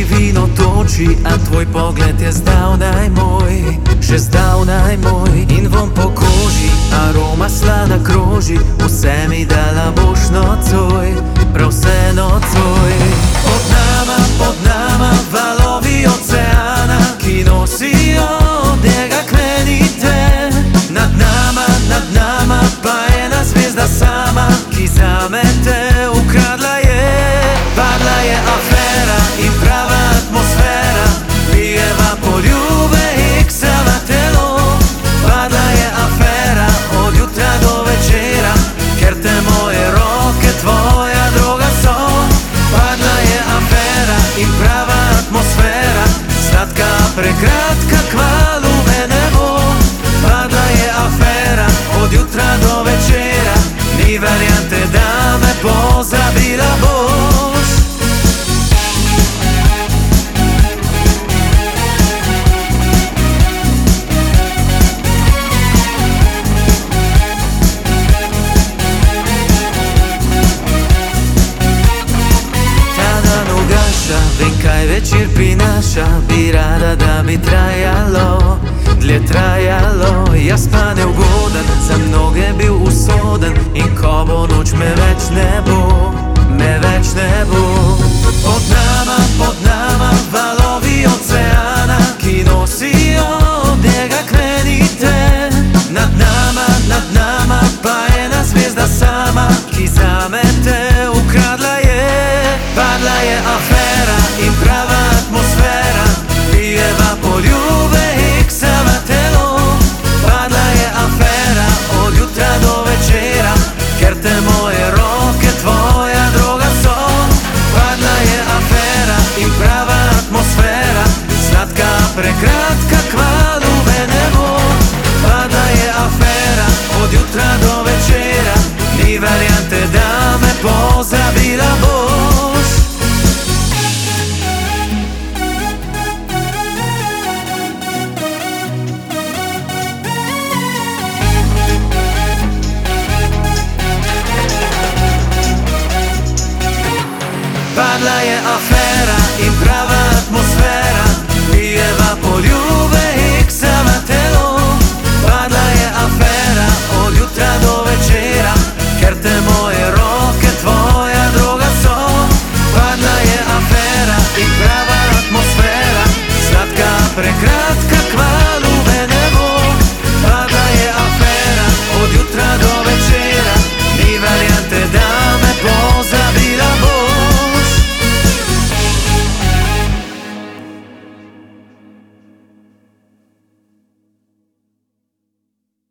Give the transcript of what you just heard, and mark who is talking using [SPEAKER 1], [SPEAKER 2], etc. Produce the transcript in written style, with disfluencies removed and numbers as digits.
[SPEAKER 1] vino toči, a tvoj pogled je zdavnaj moj, še zdavnaj moj. In von po koži, aroma slana kroži, vse mi dala boš nocoj, prav vse nocoj. Pod nama valovi oceana, ki nosijo od njega kmenite. Nad nama pa ena zvezda sama, ki zame te ukradla je. Padla je afera in prava atmosfera, pijeva poljube i ksava telo. Padla je afera od jutra do večera, ker te moje roke tvoja droga so. Padla je afera in prava atmosfera, slatka prekratka, kvalu me ne bo. Padla je afera od jutra do večera, ni varijante da me pozabila boš. Vem kaj večer prinaša, bi rada da bi trajalo, dlje trajalo. Jaz pa neugoden, za mnoge bil usoden, in ko bo noč me več ne bo, me več ne bo. Pod nama valovi oceana, ki nosijo od njega kmenite. Nad nama pa ena zvezda sama, ki zame te ukradla je. Padla je afera in prava atmosfera, pijeva poljube i ksava telo. Padla je afera od jutra do večera, ker te moje roke tvoja droga so. Padla je afera in prava atmosfera, slatka prekratka, kvalu me ne bo. Padla je afera od jutra do večera, ni varijante da me pozabila boš. Padla je afera in prava atmosfera, pijeva poljube i ksava telo. Padla je afera od jutra do večera, ker te moje roke tvoja droga so. Padla je afera in prava atmosfera, slatka prekratka,